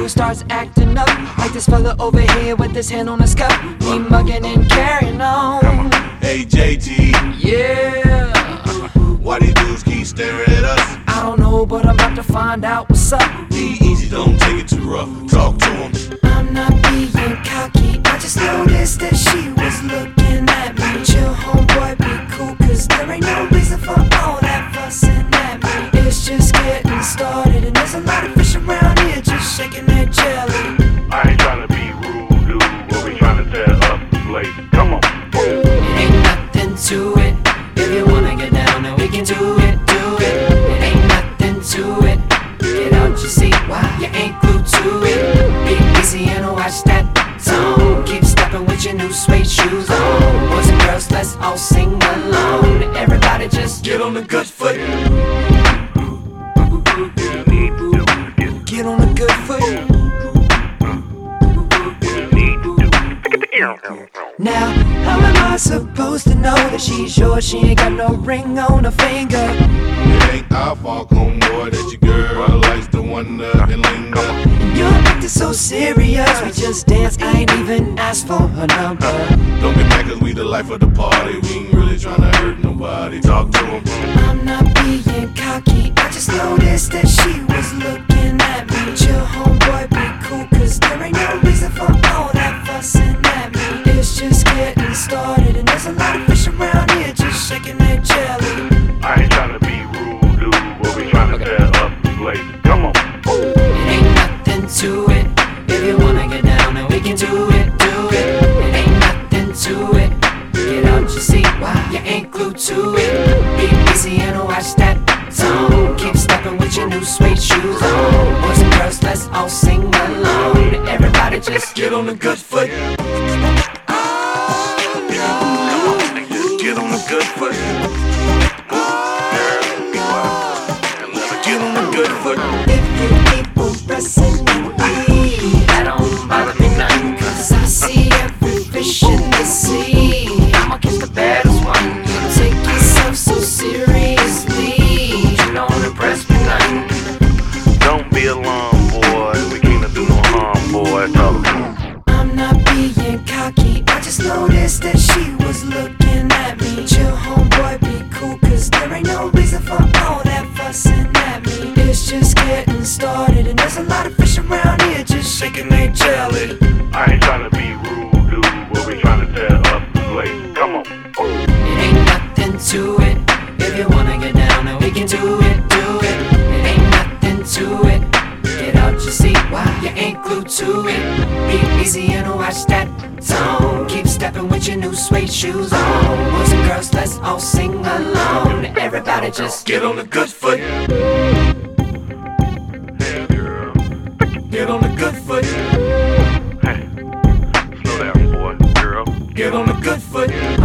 who starts acting up like this fella over here with his hand on his cup. Me mugging and carrying on. Hey JT, Yeah. why these dudes keep staring at us? I don't know, but I'm about to find out what's up. Be easy, don't take it too rough. Talk to him. I'm not being cocky, I just noticed that she was looking at me. Chill, homeboy, be cool, cause there ain't no reason for all that fussing at me. It's just getting started, and there's a lot of fish around here just shaking their jelly. I ain't tryna be rude, dude, but we tryna tear up the place. Come on. It ain't nothing to it. If you wanna get down, then we can do it, do it. It ain't nothing to it. Get out your seat, why you ain't glued to it. Be easy and watch that zone. Keep stepping with your new suede shoes on. Boys and girls, let's all sing along. Everybody just Get on the good foot. get on the good foot. Now, how am I supposed to know that she's yours? She ain't got no ring on her finger. It ain't our fault, homeboy, that your girl likes to wonder and linger. And you're acting so serious. We just danced, I ain't even asked for her number. Don't get mad cause we the life of the party. We ain't really tryna hurt nobody. Talk to him. I'm not being cocky, I just noticed that she was looking at me. Chill, homeboy, be cool, cause there ain't no reason for all that fussing at me. It's just getting started, and there's a lot of fish around here just shaking their jelly. I ain't tryna be rude, dude, but we tryna tear up the place. Come on. It ain't nothing to it. If you wanna get down, then we can do it, do it. It ain't nothing to it. Get out your seat, why you ain't glued to it. Be easy and watch that zone. Keep stepping with your new suede shoes on. Boys and girls, let's all sing along. Everybody just Get on the good foot. Get on the good foot. Get on the good foot. if you keep on pressing me, that don't bother me none. Cause I see every fish in the sea. I'ma catch the baddest one. You take yourself so seriously. You don't impress me none. Don't be alarmed, boy. We can't do no harm, boy. Talk to him. I'm not being cocky, I just noticed that she was looking at me. Chill, homeboy, be cool, cause there ain't no reason for all that fussing at me. It's just getting started, and there's a lot of fish around here just shaking their jelly. I ain't tryna be rude, dude, but we tryna tear up the place. Come on. It ain't nothing to it. If you wanna get down, then we can do it, do it. It ain't nothing to it. Get out your seat, why you ain't glued to it. Be easy and watch that zone. Keep stepping with your new suede shoes on. Boys and girls, let's all sing along. Everybody just Get on the good foot. Hey, girl. Get on the good foot. Hey, slow down, boy. Girl. Get on the good foot.